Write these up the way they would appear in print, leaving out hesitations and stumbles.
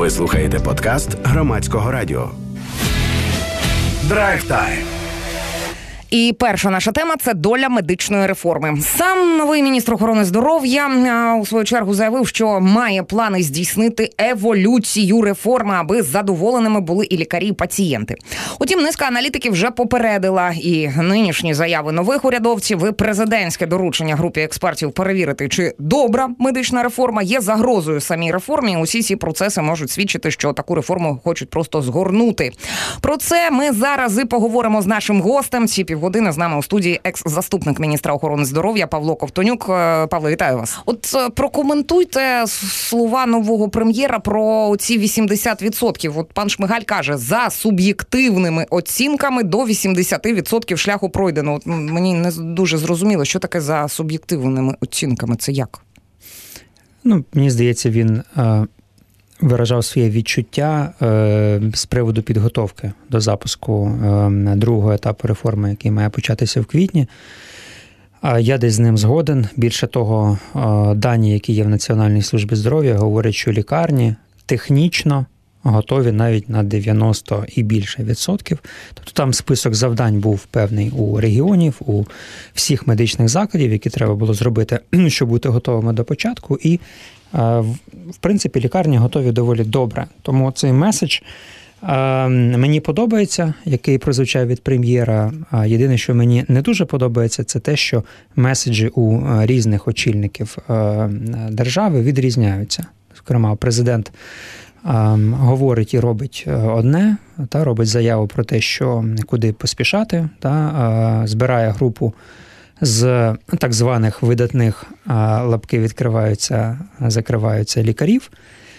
Ви слухаєте подкаст Громадського радіо. Драйв Тайм. І перша наша тема – це доля медичної реформи. Сам новий міністр охорони здоров'я у свою чергу заявив, що має плани здійснити еволюцію реформи, аби задоволеними були і лікарі, і пацієнти. Утім, низка аналітиків вже попередила і нинішні заяви нових урядовців, і президентське доручення групі експертів перевірити, чи добра медична реформа є загрозою самій реформі. Усі ці процеси можуть свідчити, що таку реформу хочуть просто згорнути. Про це ми зараз і поговоримо з нашим гостем. Ці півгодини з нами у студії екс-заступник міністра охорони здоров'я Павло Ковтонюк. Павло, вітаю вас. От прокоментуйте слова нового прем'єра про ці 80%. От пан Шмигаль каже, за суб'єктивними оцінками до 80% шляху пройдено. От мені не дуже зрозуміло, що таке за суб'єктивними оцінками, це як? Мені здається, він виражав своє відчуття з приводу підготовки до запуску другого етапу реформи, який має початися в квітні. Я десь з ним згоден. Більше того, дані, які є в Національній службі здоров'я, говорять, що лікарні технічно готові навіть на 90 і більше відсотків. Тобто там список завдань був певний у регіонів, у всіх медичних закладів, які треба було зробити, щоб бути готовими до початку. І в принципі, лікарні готові доволі добре. Тому цей меседж мені подобається, який прозвучав від прем'єра. Єдине, що мені не дуже подобається, це те, що меседжі у різних очільників держави відрізняються. Зокрема, президент говорить і робить одне, робить заяву про те, що куди поспішати, збирає групу з так званих видатних, лапки відкриваються, закриваються, лікарів.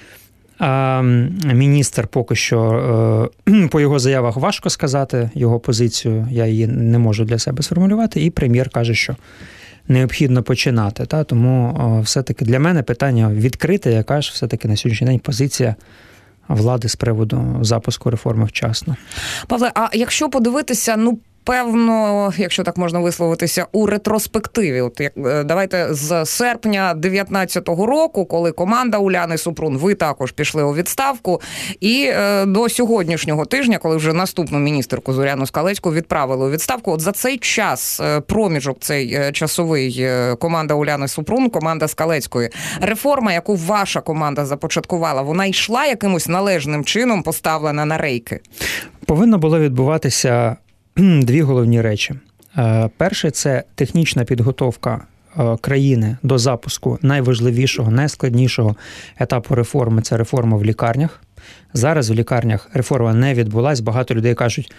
Міністр поки що, по його заявах важко сказати його позицію, я її не можу для себе сформулювати, і прем'єр каже, що необхідно починати. Тому все-таки для мене питання відкрите, яка ж все-таки на сьогоднішній день позиція влади з приводу запуску реформи вчасно. Павле, а якщо подивитися, певно, якщо так можна висловитися, у ретроспективі. Давайте з серпня 19-го року, коли команда Уляни Супрун, ви також пішли у відставку, і до сьогоднішнього тижня, коли вже наступну міністерку Зоряну Скалецьку відправили у відставку, от за цей час, проміжок цей часовий, команда Уляни Супрун, команда Скалецької, реформа, яку ваша команда започаткувала, вона йшла якимось належним чином, поставлена на рейки? Повинно було відбуватися дві головні речі. Перше – це технічна підготовка країни до запуску найважливішого, найскладнішого етапу реформи – це реформа в лікарнях. Зараз в лікарнях реформа не відбулась. Багато людей кажуть,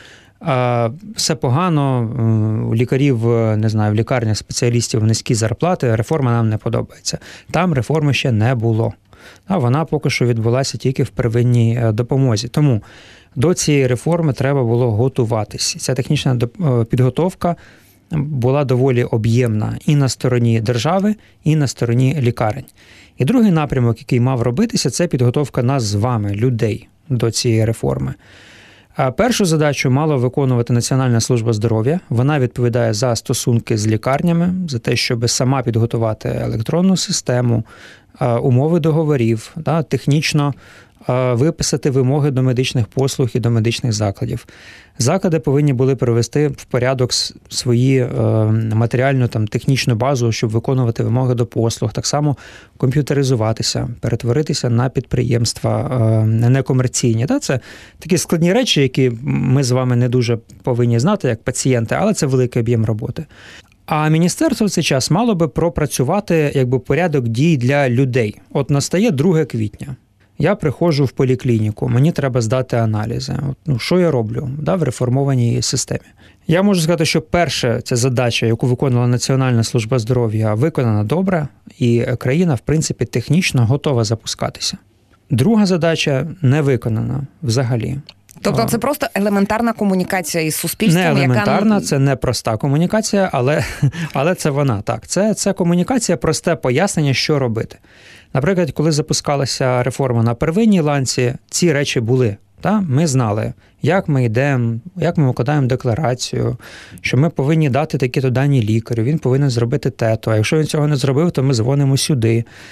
все погано, у лікарів, в лікарнях спеціалістів низькі зарплати, реформа нам не подобається. Там реформи ще не було. Вона поки що відбулася тільки в первинній допомозі. Тому до цієї реформи треба було готуватись. Ця технічна підготовка була доволі об'ємна і на стороні держави, і на стороні лікарень. І другий напрямок, який мав робитися, це підготовка нас з вами, людей, до цієї реформи. Першу задачу мала виконувати Національна служба здоров'я. Вона відповідає за стосунки з лікарнями, за те, щоб сама підготувати електронну систему, умови договорів, технічно виписати вимоги до медичних послуг і до медичних закладів. Заклади повинні були привести в порядок свої матеріальну, технічну базу, щоб виконувати вимоги до послуг. Так само комп'ютеризуватися, перетворитися на підприємства некомерційні. Це такі складні речі, які ми з вами не дуже повинні знати, як пацієнти, але це великий об'єм роботи. А міністерство в цей час мало би пропрацювати порядок дій для людей. От настає 2 квітня. Я приходжу в поліклініку, мені треба здати аналізи. Що я роблю в реформованій системі? Я можу сказати, що перша ця задача, яку виконувала Національна служба здоров'я, виконана добре, і країна, в принципі, технічно готова запускатися. Друга задача не виконана взагалі. Тобто це просто елементарна комунікація із суспільством? Не елементарна, це не проста комунікація, але це вона. Так, це комунікація, просте пояснення, що робити. Наприклад, коли запускалася реформа на первинній ланці, ці речі були. Ми знали, як ми йдемо, як ми викладаємо декларацію, що ми повинні дати такі-то дані лікарю, він повинен зробити те-то, а якщо він цього не зробив, то ми дзвонимо сюди.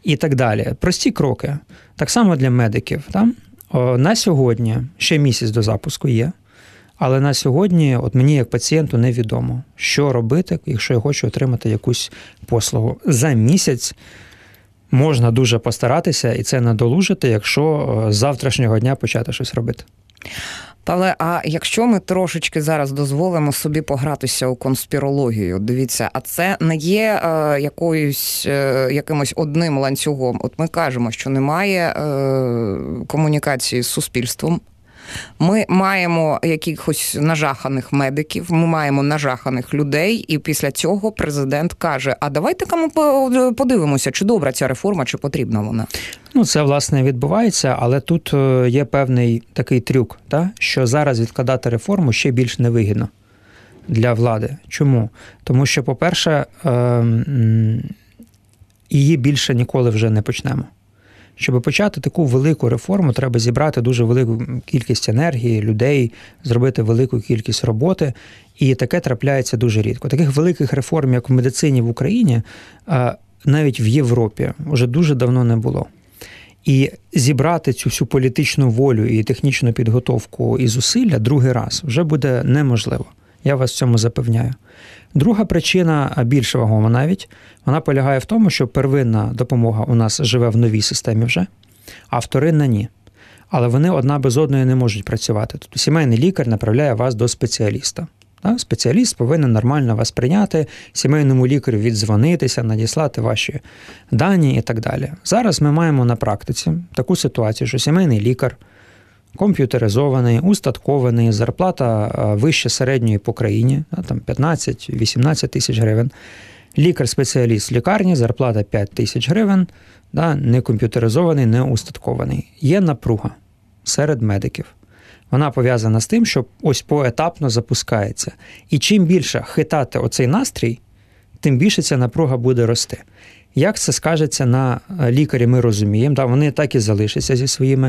і так далі. Прості кроки. Так само для медиків. Да? На сьогодні, ще місяць до запуску є, але на сьогодні от мені як пацієнту невідомо, що робити, якщо я хочу отримати якусь послугу. За місяць можна дуже постаратися і це надолужити, якщо з завтрашнього дня почати щось робити. Павле, а якщо ми трошечки зараз дозволимо собі погратися у конспірологію, дивіться, а це не є якимось одним ланцюгом. От ми кажемо, що немає комунікації з суспільством. Ми маємо якихось нажаханих медиків, ми маємо нажаханих людей, і після цього президент каже, а давайте-ка ми подивимося, чи добра ця реформа, чи потрібна вона. Це, власне, відбувається, але тут є певний такий трюк, що зараз відкладати реформу ще більш невигідно для влади. Чому? Тому що, по-перше, її більше ніколи вже не почнемо. Щоб почати таку велику реформу, треба зібрати дуже велику кількість енергії, людей, зробити велику кількість роботи, і таке трапляється дуже рідко. Таких великих реформ, як в медицині в Україні, навіть в Європі, вже дуже давно не було. І зібрати цю всю політичну волю і технічну підготовку і зусилля другий раз вже буде неможливо. Я вас в цьому запевняю. Друга причина, більш вагома навіть, вона полягає в тому, що первинна допомога у нас живе в новій системі вже, а вторинна – ні. Але вони одна без одної не можуть працювати. Тобто сімейний лікар направляє вас до спеціаліста. Спеціаліст повинен нормально вас прийняти, сімейному лікарю віддзвонитися, надіслати ваші дані і так далі. Зараз ми маємо на практиці таку ситуацію, що сімейний лікар комп'ютеризований, устаткований, зарплата вище середньої по країні, там 15-18 тисяч гривень. Лікар-спеціаліст в лікарні, зарплата 5 тисяч гривень, не комп'ютеризований, не устаткований. Є напруга серед медиків. Вона пов'язана з тим, що ось поетапно запускається. І чим більше хитати оцей настрій, тим більше ця напруга буде рости. Як це скажеться на лікарі, ми розуміємо. Вони так і залишаться зі своїми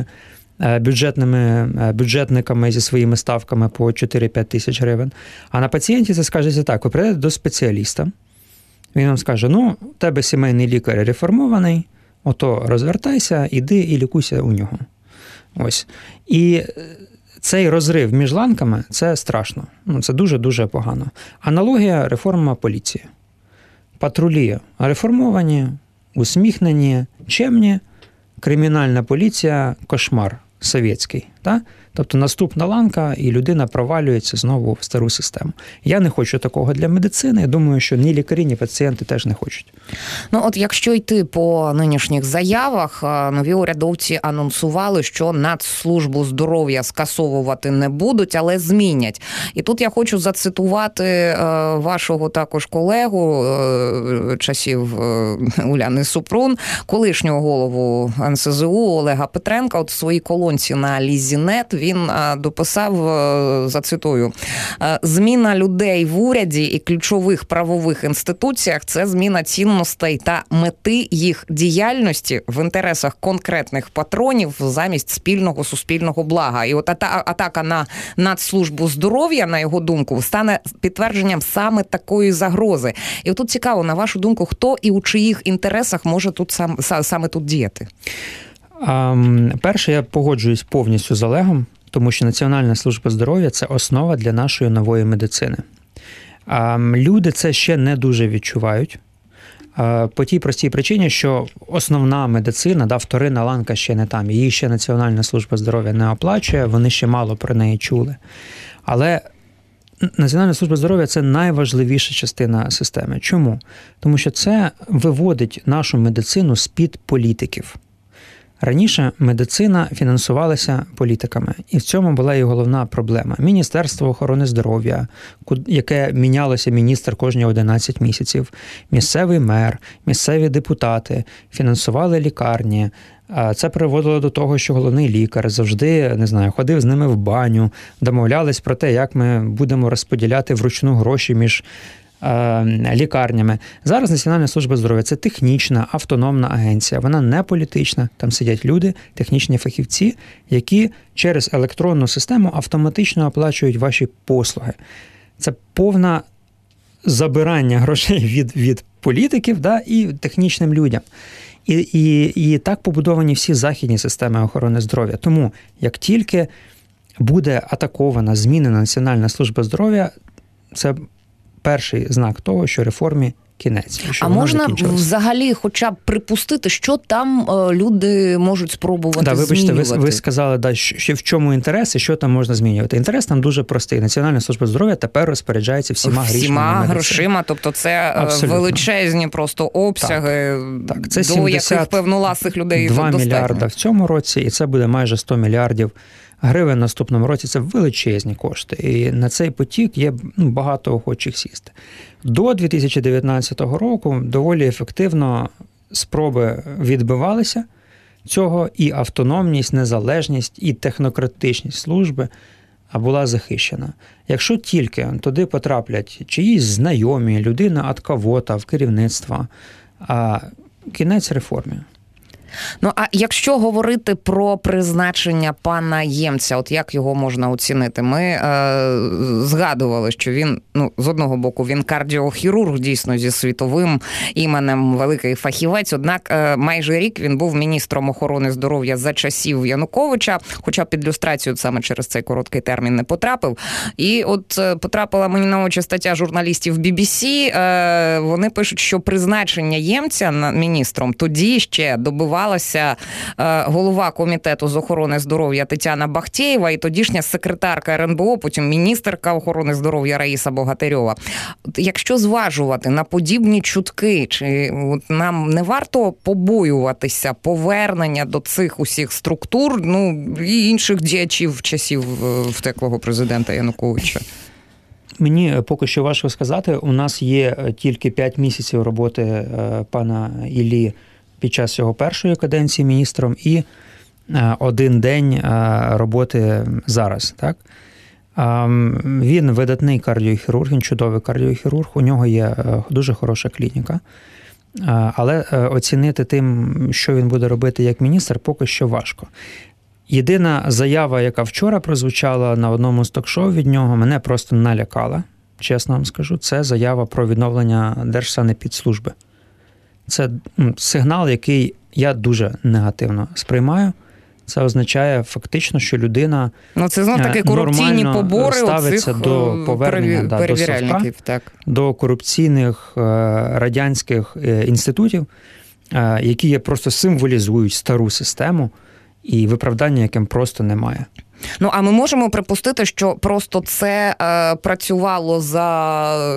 бюджетниками, зі своїми ставками по 4-5 тисяч гривень. А на пацієнті це скажеться так, ви прийдете до спеціаліста, він вам скаже, у тебе сімейний лікар реформований, ото розвертайся, іди і лікуйся у нього. Ось. І цей розрив між ланками – це страшно. Це дуже-дуже погано. Аналогія – реформа поліції. Патрулі реформовані, усміхнені, чемні, кримінальна поліція – кошмар совєтський. Тобто наступна ланка, і людина провалюється знову в стару систему. Я не хочу такого для медицини, я думаю, що ні лікарі, ні пацієнти теж не хочуть. От якщо йти по нинішніх заявах, нові урядовці анонсували, що Нацслужбу здоров'я скасовувати не будуть, але змінять. І тут я хочу зацитувати вашого також колегу часів Уляни Супрун, колишнього голову НСЗУ Олега Петренка, от в своїй колонці на Лізі.нет він дописав, зацитую, «Зміна людей в уряді і ключових правових інституціях – це зміна цінностей та мети їх діяльності в інтересах конкретних патронів замість спільного суспільного блага». І от атака на Нацслужбу здоров'я, на його думку, стане підтвердженням саме такої загрози. І от тут цікаво, на вашу думку, хто і у чиїх інтересах може тут саме тут діяти? Перше, я погоджуюсь повністю з Олегом, тому що Національна служба здоров'я – це основа для нашої нової медицини. Люди це ще не дуже відчувають, по тій простій причині, що основна медицина, вторинна ланка ще не там, її ще Національна служба здоров'я не оплачує, вони ще мало про неї чули. Але Національна служба здоров'я – це найважливіша частина системи. Чому? Тому що це виводить нашу медицину з-під політиків. Раніше медицина фінансувалася політиками, і в цьому була і головна проблема. Міністерство охорони здоров'я, яке мінялося міністр кожні 11 місяців, місцевий мер, місцеві депутати фінансували лікарні. Це приводило до того, що головний лікар завжди, ходив з ними в баню, домовлялись про те, як ми будемо розподіляти вручну гроші між лікарнями. Зараз Національна служба здоров'я – це технічна, автономна агенція. Вона не політична. Там сидять люди, технічні фахівці, які через електронну систему автоматично оплачують ваші послуги. Це повне забирання грошей від політиків і технічним людям. І так побудовані всі західні системи охорони здоров'я. Тому, як тільки буде атакована, змінена Національна служба здоров'я, це перший знак того, що реформі кінець. А можна взагалі хоча б припустити, що там люди можуть спробувати змінювати? Вибачте, ви сказали, що в чому інтерес і що там можна змінювати. Інтерес там дуже простий. Національна служба здоров'я тепер розпоряджається всіма грошима, тобто це абсолютно величезні просто обсяги, так, це до яких певноласих людей 2 мільярда в цьому році, і це буде майже 100 мільярдів гривень наступному році. Це величезні кошти. І на цей потік є багато охочих сісти. До 2019 року доволі ефективно спроби відбивалися цього, і автономність, незалежність, і технократичність служби була захищена. Якщо тільки туди потраплять чиїсь знайомі, людина від кого-то в керівництво, кінець реформі. Ну, а якщо говорити про призначення пана Ємця, от як його можна оцінити? Ми згадували, що він, з одного боку, він кардіохірург, дійсно, зі світовим іменем, великий фахівець, однак майже рік він був міністром охорони здоров'я за часів Януковича, хоча під люстрацію саме через цей короткий термін не потрапив. І от потрапила мені на очі стаття журналістів BBC, вони пишуть, що призначення Ємця міністром тоді ще добивалося голова комітету з охорони здоров'я Тетяна Бахтєєва і тодішня секретарка РНБО, потім міністерка охорони здоров'я Раїса Богатирьова. Якщо зважувати на подібні чутки, чи нам не варто побоюватися повернення до цих усіх структур, і інших діячів часів втеклого президента Януковича? Мені поки що важко сказати. У нас є тільки 5 місяців роботи пана Іллі під час його першої каденції міністром і 1 день роботи зараз. Так? Він видатний кардіохірург, він чудовий кардіохірург, у нього є дуже хороша клініка. Але оцінити тим, що він буде робити як міністр, поки що важко. Єдина заява, яка вчора прозвучала на одному з ток-шоу від нього, мене просто налякала, чесно вам скажу, це заява про відновлення Держсанепідслужби. Це сигнал, який я дуже негативно сприймаю. Це означає фактично, що людина це знов таки корупційні побори ставиться до повернення до совка, так. до корупційних радянських інститутів, які просто символізують стару систему і виправдання, яким просто немає. А ми можемо припустити, що просто це працювало за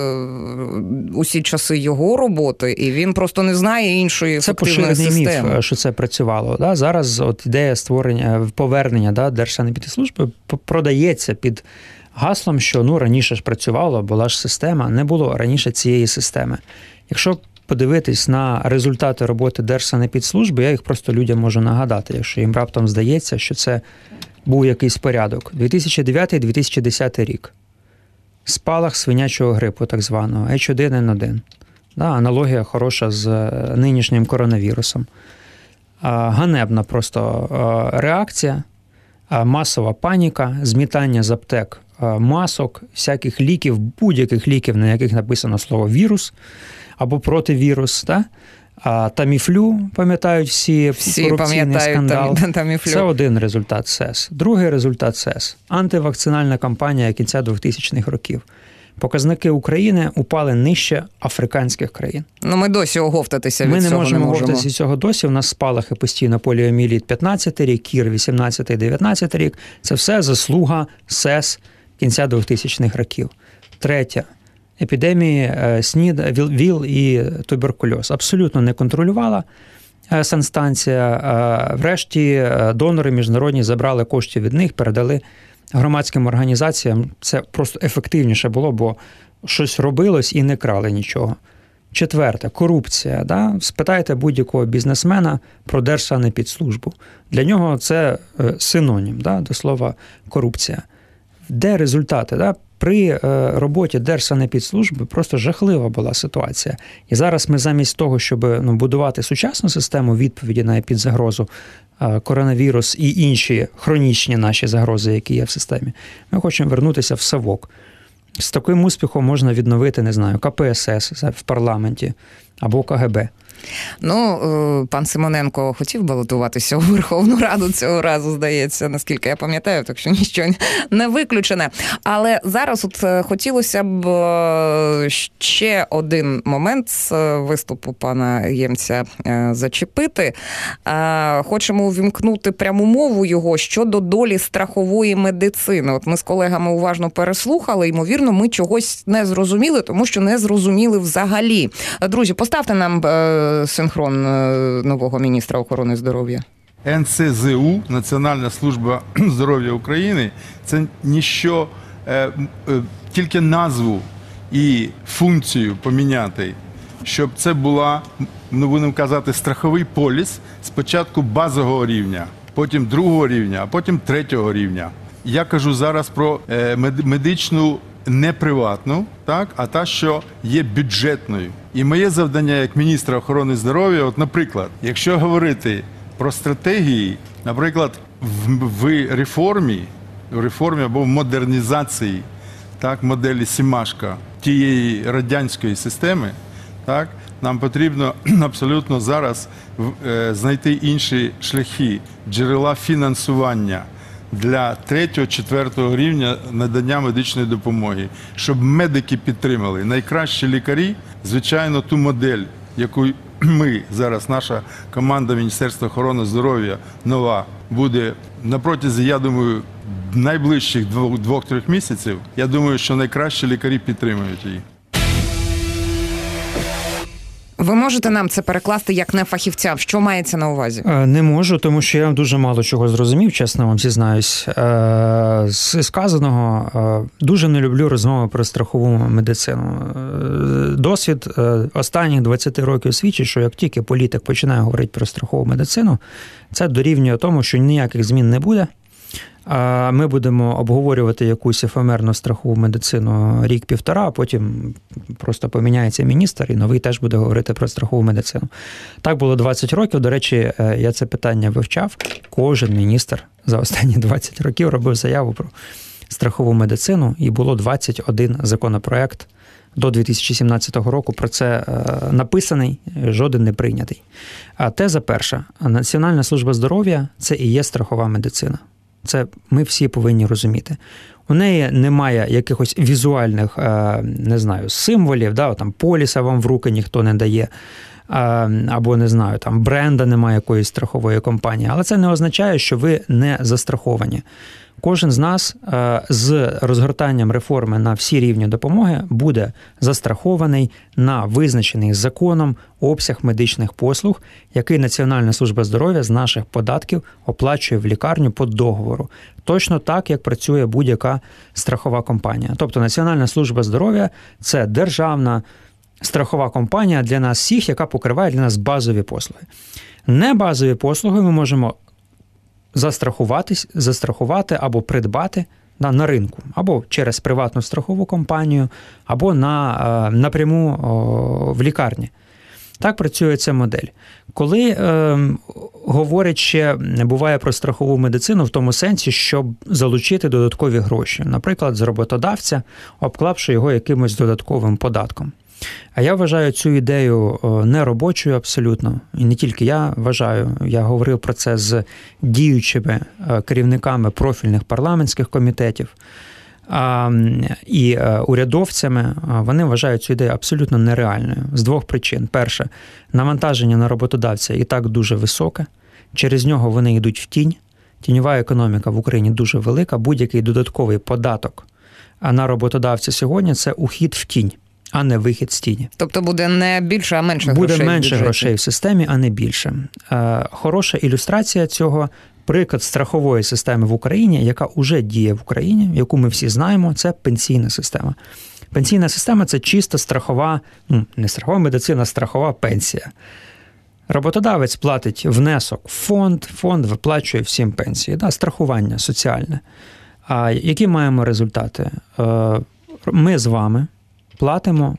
усі часи його роботи, і він просто не знає іншої ефективної системи. Це поширений міф, що це працювало. Да? Зараз ідея створення, повернення Держсанепідслужби продається під гаслом, що раніше ж працювало, була ж система, не було раніше цієї системи. Якщо подивитись на результати роботи Держсанепідслужби, я їх просто людям можу нагадати, якщо їм раптом здається, що це був якийсь порядок. 2009-2010 рік. Спалах свинячого грипу, так званого, H1N1. Аналогія хороша з нинішнім коронавірусом. Ганебна просто реакція, масова паніка, змітання з аптек масок, всяких ліків, будь-яких ліків, на яких написано слово «вірус» або «противірус». Таміфлю, пам'ятають всі корупційний скандал. Таміфлю. Це один результат СЕС. Другий результат СЕС. Антивакцинальна кампанія кінця 2000-х років. Показники України упали нижче африканських країн. Ми досі оговтатися від цього не можемо. Ми не можемо оговтатися від цього досі. У нас спалахи постійно поліомієліт 15 рік, кір 18-19 рік. Це все заслуга СЕС кінця 2000-х років. Третє. Епідемії СНІД, ВІЛ і туберкульоз. Абсолютно не контролювала санстанція. Врешті донори міжнародні забрали коштів від них, передали громадським організаціям. Це просто ефективніше було, бо щось робилось і не крали нічого. Четверте. Корупція. Да? Спитайте будь-якого бізнесмена про Держсанепідслужбу. Для нього це синонім, да? До слова корупція. Де результати? Да? При роботі Держсанепідслужби просто жахлива була ситуація. І зараз ми замість того, щоб будувати сучасну систему відповіді на епідзагрозу, коронавірус і інші хронічні наші загрози, які є в системі, ми хочемо вернутися в совок. З таким успіхом можна відновити, не знаю, КПСС в парламенті, або КГБ. Ну, пан Симоненко хотів балотуватися у Верховну Раду цього разу, здається, наскільки я пам'ятаю, так що нічого не виключене. Але зараз от хотілося б ще один момент з виступу пана Ємця зачепити. Хочемо увімкнути пряму мову його щодо долі страхової медицини. От ми з колегами уважно переслухали, ймовірно, ми чогось не зрозуміли, тому що не зрозуміли взагалі. Друзі, поставте нам синхрон нового міністра охорони здоров'я. НСЗУ, Національна служба здоров'я України, це ніщо, тільки назву і функцію поміняти, щоб це була, ми будемо казати, страховий поліс спочатку базового рівня, потім другого рівня, а потім третього рівня. Я кажу зараз про медичну не приватну, так, а та, що є бюджетною. І моє завдання як міністра охорони здоров'я, от, наприклад, якщо говорити про стратегії, наприклад, в реформі або в модернізації, так, моделі Сімашка тієї радянської системи, так, нам потрібно абсолютно зараз знайти інші шляхи, джерела фінансування для 3-4 рівня надання медичної допомоги, щоб медики підтримали. Найкращі лікарі, звичайно, ту модель, яку ми зараз, наша команда Міністерства охорони здоров'я нова, буде на протязі, я думаю, найближчих 2-3 місяців, я думаю, що найкращі лікарі підтримують її. Ви можете нам це перекласти як не фахівцям? Що мається на увазі? Не можу, тому що я дуже мало чого зрозумів, чесно вам зізнаюсь. З сказаного, дуже не люблю розмови про страхову медицину. Досвід останніх 20 років свідчить, що як тільки політик починає говорити про страхову медицину, це дорівнює тому, що ніяких змін не буде. Ми будемо обговорювати якусь ефемерну страхову медицину рік-півтора, а потім просто поміняється міністр, і новий теж буде говорити про страхову медицину. Так було 20 років. До речі, я це питання вивчав. Кожен міністр за останні 20 років робив заяву про страхову медицину, і було 21 законопроект до 2017 року. Про це написаний, жоден не прийнятий. Теза перша. Національна служба здоров'я – це і є страхова медицина. Це ми всі повинні розуміти. У неї немає якихось візуальних, не знаю, символів, да, там поліса вам в руки ніхто не дає, або, не знаю, там бренда немає якоїсь страхової компанії. Але це не означає, що ви не застраховані. Кожен з нас з розгортанням реформи на всі рівні допомоги буде застрахований на визначений законом обсяг медичних послуг, який Національна служба здоров'я з наших податків оплачує в лікарню по договору. Точно так, як працює будь-яка страхова компанія. Тобто Національна служба здоров'я – це державна страхова компанія для нас всіх, яка покриває для нас базові послуги. Небазові послуги ми можемо застрахувати або придбати на ринку, або через приватну страхову компанію, або напряму в лікарні. Так працює ця модель. Коли говорять ще, буває про страхову медицину в тому сенсі, щоб залучити додаткові гроші, наприклад, з роботодавця, обклавши його якимось додатковим податком. А я вважаю цю ідею неробочою абсолютно. І не тільки я вважаю, я говорив про це з діючими керівниками профільних парламентських комітетів і урядовцями. Вони вважають цю ідею абсолютно нереальною. З двох причин. Перше, навантаження на роботодавця і так дуже високе. Через нього вони йдуть в тінь. Тіньова економіка в Україні дуже велика. Будь-який додатковий податок на роботодавця сьогодні – це ухід в тінь, а не вихід з тіні. Тобто буде не більше, а менше грошей? Буде менше грошей в системі, а не більше. Хороша ілюстрація цього – приклад страхової системи в Україні, яка вже діє в Україні, яку ми всі знаємо, це пенсійна система. Пенсійна система – це чисто страхова, не страхова медицина, а страхова пенсія. Роботодавець платить внесок в фонд виплачує всім пенсії, страхування соціальне. А які маємо результати? Ми з вами платимо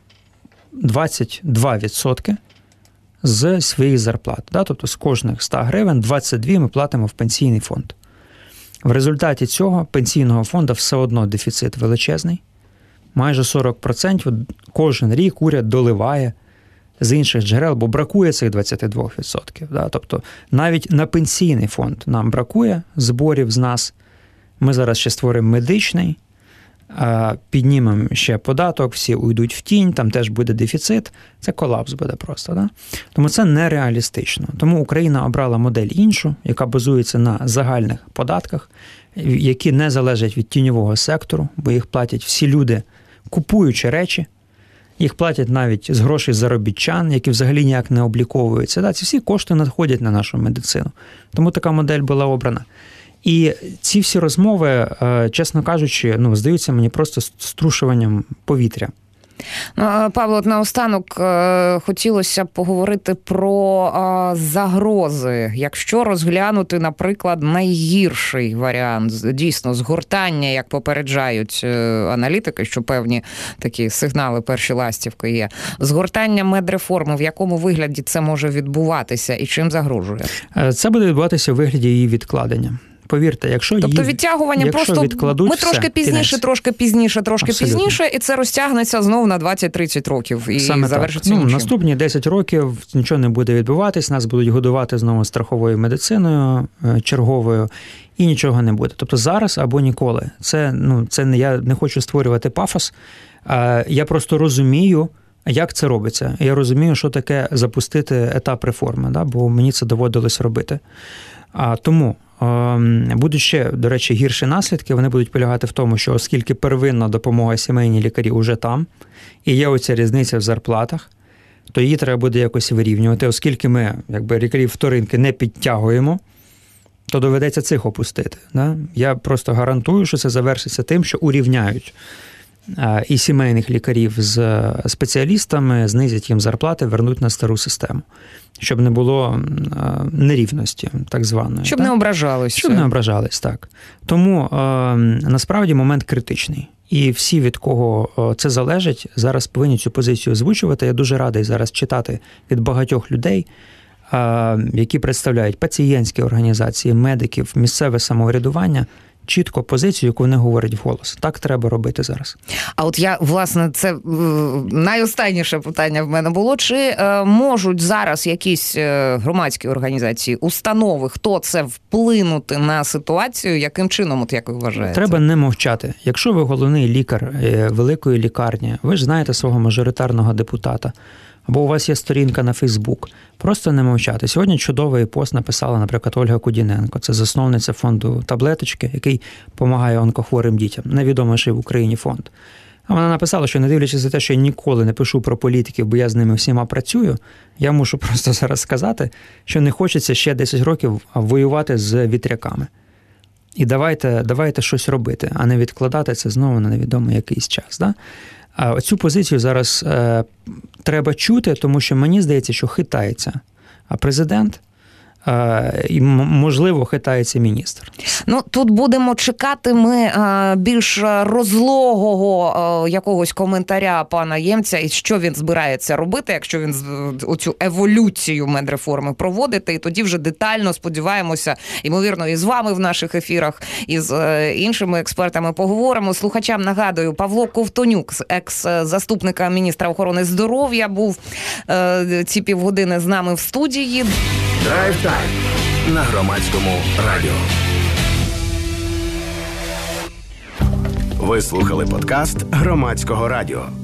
22% з своїх зарплат. Тобто з кожних 100 гривень 22 ми платимо в пенсійний фонд. В результаті цього пенсійного фонду все одно дефіцит величезний. Майже 40% кожен рік уряд доливає з інших джерел, бо бракує цих 22%. Да? Тобто навіть на пенсійний фонд нам бракує зборів з нас. Ми зараз ще створимо медичний, піднімемо ще податок, всі уйдуть в тінь, там теж буде дефіцит, це колапс буде просто. Да? Тому це нереалістично. Тому Україна обрала модель іншу, яка базується на загальних податках, які не залежать від тіньового сектору, бо їх платять всі люди, купуючи речі, їх платять навіть з грошей заробітчан, які взагалі ніяк не обліковуються. Да? Ці всі кошти надходять на нашу медицину. Тому така модель була обрана. І ці всі розмови, чесно кажучи, здаються мені просто струшуванням повітря. Павло, наостанок хотілося поговорити про загрози. Якщо розглянути, наприклад, найгірший варіант, дійсно, згортання, як попереджають аналітики, що певні такі сигнали, перші ластівки є. Згортання медреформи, в якому вигляді це може відбуватися і чим загрожує? Це буде відбуватися у вигляді її відкладення. Повірте, якщо відтягування просто ми трошки пізніше, і це розтягнеться знову на 20-30 років і завершиться нічим. Наступні 10 років нічого не буде відбуватись, нас будуть годувати знову страховою медициною черговою, і нічого не буде. Тобто зараз або ніколи. Це я не хочу створювати пафос, я просто розумію, як це робиться. Я розумію, що таке запустити етап реформи, да? Бо мені це доводилось робити. Тому будуть ще, до речі, гірші наслідки. Вони будуть полягати в тому, що оскільки первинна допомога сімейній лікарі вже там, і є оця різниця в зарплатах, то її треба буде якось вирівнювати. Оскільки ми, лікарів вторинки не підтягуємо, то доведеться цих опустити. Да? Я просто гарантую, що це завершиться тим, що урівняють і сімейних лікарів з спеціалістами, знизять їм зарплати, вернуть на стару систему. Щоб не було нерівності, так званої. Щоб не ображалися. Щоб не ображались, так. Тому, насправді, момент критичний. І всі, від кого це залежить, зараз повинні цю позицію озвучувати. Я дуже радий зараз читати від багатьох людей, які представляють пацієнтські організації, медиків, місцеве самоврядування, чітко позицію, яку вони говорять вголос. Так треба робити зараз. А от я, власне, це найостанніше питання в мене було. Чи можуть зараз якісь громадські організації, установи, хто це вплинути на ситуацію? Яким чином, от як ви вважаєте? Треба не мовчати. Якщо ви головний лікар великої лікарні, ви ж знаєте свого мажоритарного депутата, або у вас є сторінка на Фейсбук. Просто не мовчати. Сьогодні чудовий пост написала, наприклад, Ольга Кудіненко. Це засновниця фонду «Таблеточки», який допомагає онкохворим дітям. Найвідоміший в Україні фонд. А вона написала, що не дивлячись на те, що я ніколи не пишу про політиків, бо я з ними всіма працюю, я мушу просто зараз сказати, що не хочеться ще 10 років воювати з вітряками. І давайте щось робити, а не відкладати це знову на невідомий якийсь час. Да? А цю позицію зараз треба чути, тому що мені здається, що хитається президент, і, можливо, хитається міністр. Тут будемо чекати ми більш розлогого якогось коментаря пана Ємця, і що він збирається робити, якщо він оцю еволюцію медреформи проводити, і тоді вже детально, сподіваємося, ймовірно, і з вами в наших ефірах, і з іншими експертами поговоримо. Слухачам нагадую, Павло Ковтонюк, екс-заступника міністра охорони здоров'я, був ці півгодини з нами в студії. Драйв-тайм на Громадському радіо. Ви слухали подкаст Громадського радіо.